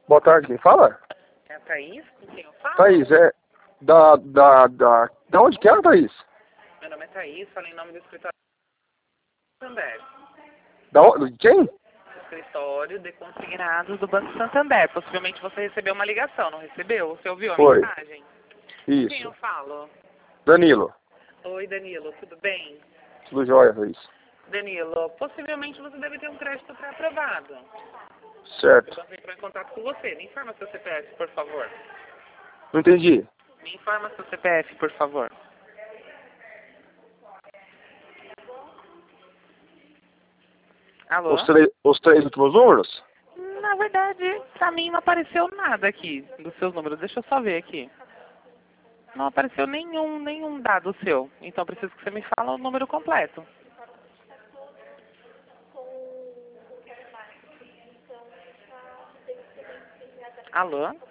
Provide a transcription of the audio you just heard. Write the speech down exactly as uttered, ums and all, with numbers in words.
Boa tarde, quem fala? É a Thaís com quem eu falo? Thaís, é da, da, da... Da onde que é, Thaís? Meu nome é Thaís, falo em nome do escritório do Santander. Da onde? De quem? Escritório de consignados do Banco Santander. Possivelmente você recebeu uma ligação, não recebeu? Você ouviu a Foi. mensagem? Com quem eu Isso. falo? Danilo. Oi, Danilo, tudo bem? Tudo jóia, Thaís. Danilo, possivelmente você deve ter um crédito pré-aprovado. O Certo. banco entrou em contato com você. Me informa seu C P F, por favor. Não entendi. Me informa seu C P F, por favor. Alô? Os, três os três últimos números? Na verdade, pra mim não apareceu nada aqui dos seus números. Deixa eu só ver aqui. Não apareceu nenhum, nenhum dado seu. Então eu preciso que você me fale o número completo. Alô?